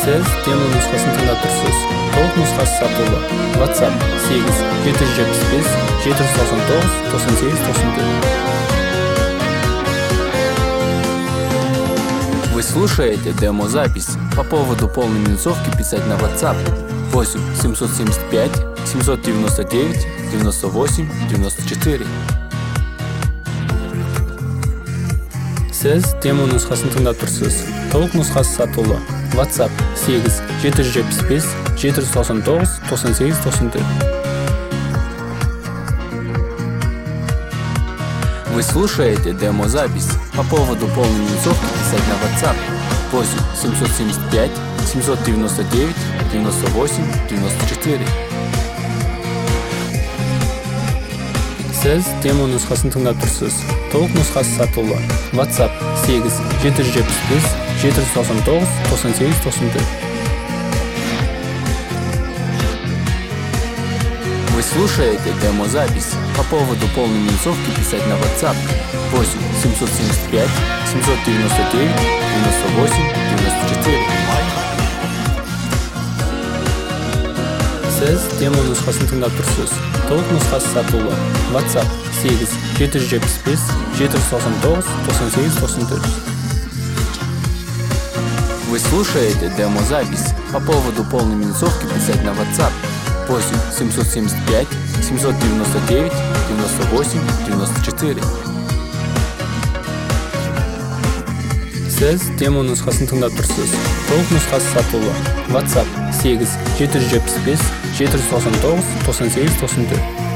Сіз демо нұсқасын тыңдап тұрсыз. Толық нұсқасы сатылы. WhatsApp 8 775 799 98 94. Вы слушаете демо-запись. По поводу полной минусовки писать на WhatsApp 8 775 799 98 94. Сіз демо нұсқасын тыңдап тұрсыз. Толық нұсқасы сатылы. WhatsApp 8 775 799 98 94. Вы слушаете демо-запись. По поводу полной минусовки писать на WhatsApp 8 775 799 98 94. Сіз демо нұсқасын тыңдап тұрсыз. Толық нұсқасы сатылы. WhatsApp 8 775 799 98 94. Вы слушаете демо-запись. По поводу полной минусовки писать на WhatsApp 8 775 799 98 94. Сіз демо нұсқасын тыңдап тұрсыз. Толық нұсқасы сатылы. WhatsApp 8 775 799 98 94. Вы слушаете демо-запись. По поводу полной минусовки писать на WhatsApp 8 775 799 98 94. Сіз демо нұсқасын тыңдап тұрсыз. Толық нұсқасы сатылы. WhatsApp 8 775 799 98 94.